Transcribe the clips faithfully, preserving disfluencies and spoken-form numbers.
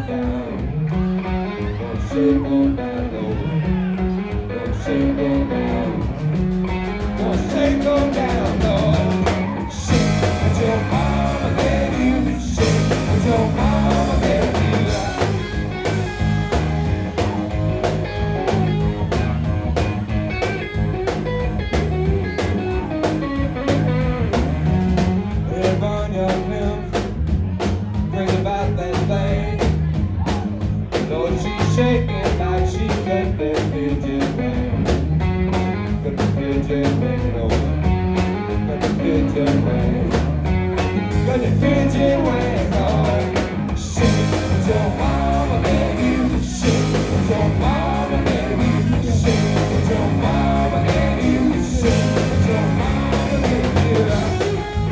down. Gonna shake on down low. Gonna shake on down. Gonna shake on down low. Shake what your mama gave you. Shake what your mama gave you. Shaking like she got that pigeon wing. Got the pigeon wing on. Got the pigeon wing. Got the pigeon wing on. Shake what your mama gave you. Shake what your mama gave you. Shake what your mama gave you. Shake what your mama gave you.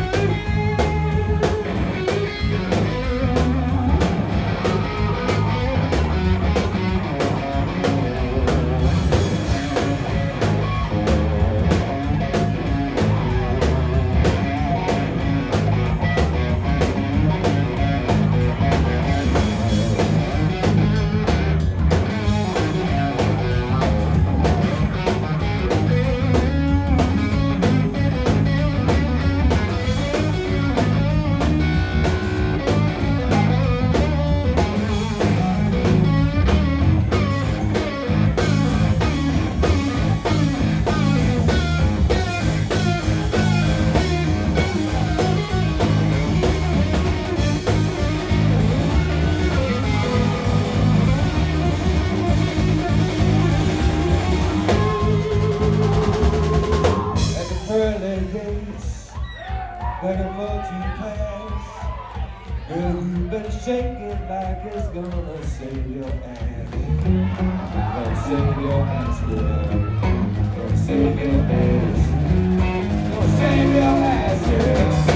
Like a multi-pass, girl, you better shake it like it's gonna save your ass. Gonna save your ass, girl. Gonna save your ass. Gonna save your ass, girl.